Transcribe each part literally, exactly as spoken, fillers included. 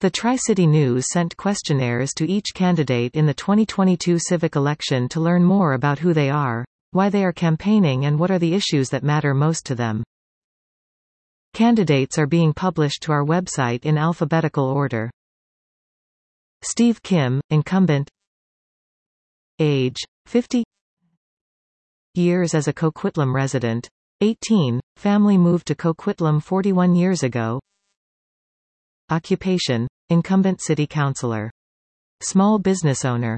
The Tri-City News sent questionnaires to each candidate in the twenty twenty-two civic election to learn more about who they are, why they are campaigning and what are the issues that matter most to them. Candidates are being published to our website in alphabetical order. Steve Kim, incumbent. Age, fifty. Years as a Coquitlam resident, eighteen. Family moved to Coquitlam forty-one years ago. Occupation, incumbent city councilor. Small business owner.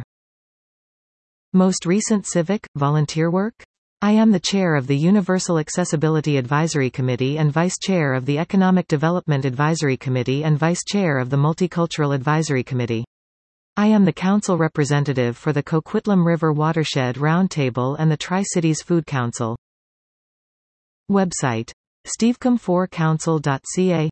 Most recent civic, volunteer work? I am the chair of the Universal Accessibility Advisory Committee and vice chair of the Economic Development Advisory Committee and vice chair of the Multicultural Advisory Committee. I am the council representative for the Coquitlam River Watershed Roundtable and the Tri-Cities Food Council. Website: stevecom four council dot c a.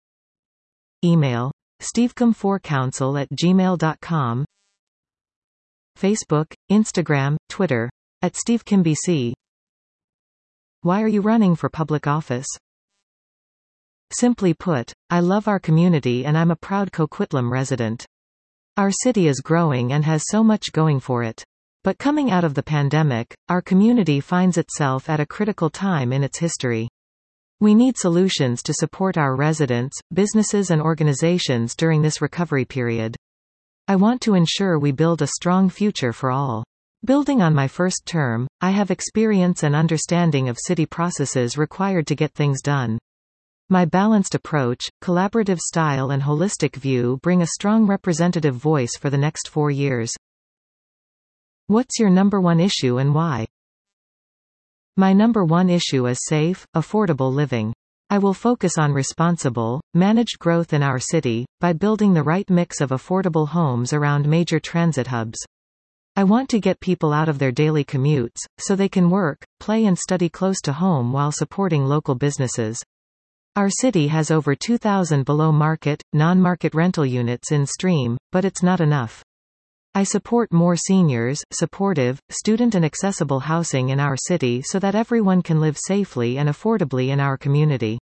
Email: stevecom four council at gmail dot com. Facebook, Instagram, Twitter, at SteveKimBC. Why are you running for public office? Simply put, I love our community and I'm a proud Coquitlam resident. Our city is growing and has so much going for it. But coming out of the pandemic, our community finds itself at a critical time in its history. We need solutions to support our residents, businesses and organizations during this recovery period. I want to ensure we build a strong future for all. Building on my first term, I have experience and understanding of city processes required to get things done. My balanced approach, collaborative style and holistic view bring a strong representative voice for the next four years. What's your number one issue and why? My number one issue is safe, affordable living. I will focus on responsible, managed growth in our city, by building the right mix of affordable homes around major transit hubs. I want to get people out of their daily commutes, so they can work, play and study close to home while supporting local businesses. Our city has over two thousand below-market, non-market rental units in Stream, but it's not enough. I support more seniors, supportive, student and accessible housing in our city so that everyone can live safely and affordably in our community.